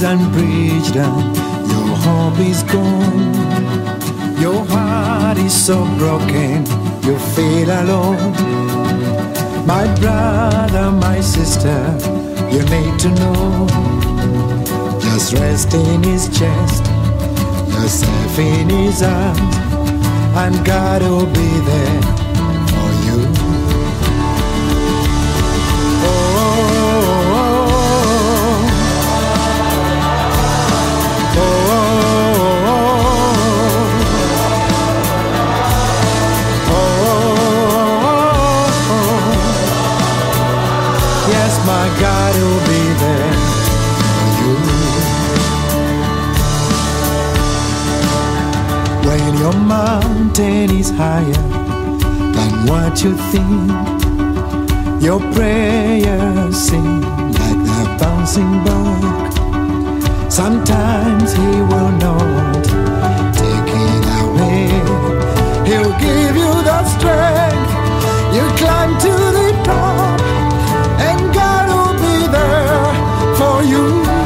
is unbridged and your hope is gone. Your heart is so broken, you feel alone. My brother, my sister, you need to know. Just rest in his chest, yourself in his arms, and God will be there for you. Yes, my God will be there for you. When your mountain is higher than what you think, your prayers sing like a bouncing ball. Sometimes he will not take it away. He'll give you the strength. You climb to the top, and God will be there for you.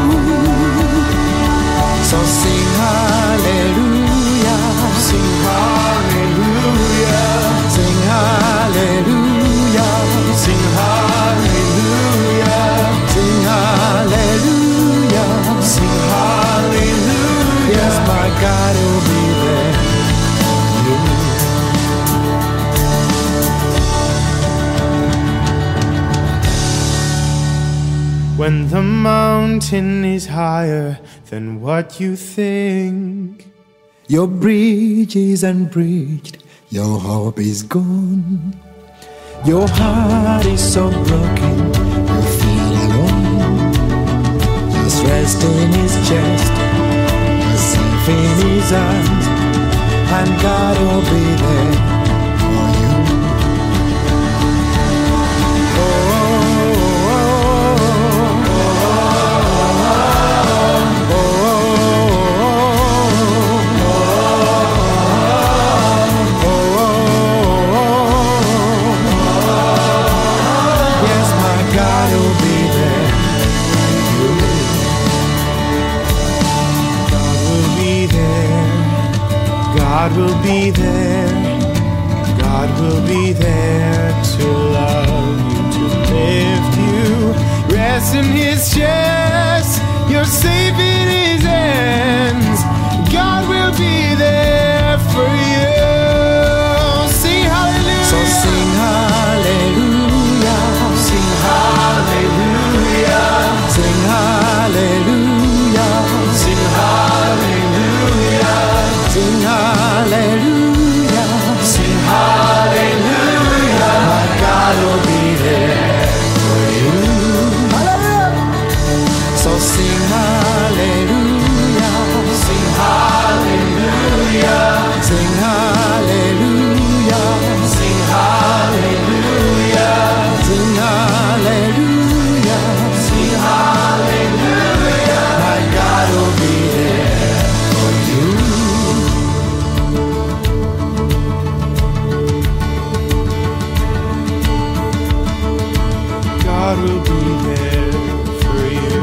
So sing hallelujah, sing hallelujah, sing hallelujah, sing hallelujah, sing hallelujah, sing hallelujah. Yes, my God will be there for you. When the mountain is higher than what you think, your bridge is unbridged, your hope is gone. Your heart is so broken, you feel alone. Just rest in his chest, yourself in his arms, and God will be there for you. God will be there, God will be there to love you, to lift you. Rest in his chest, you're safe in his hands. God will be there for you. Sing hallelujah. So sing hallelujah, sing hallelujah, sing hallelujah, sing hallelujah, sing hallelujah, sing hallelujah. My God will be there for you. Hallelujah. So sing hallelujah, sing hallelujah, sing hallelujah, sing hallelujah, sing hallelujah, sing hallelujah. My God will be there for you. God will be there for you.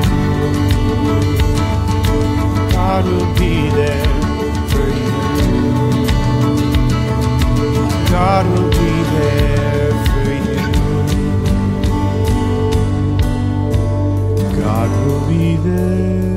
God will be there for you. God will be there for you. God will be there.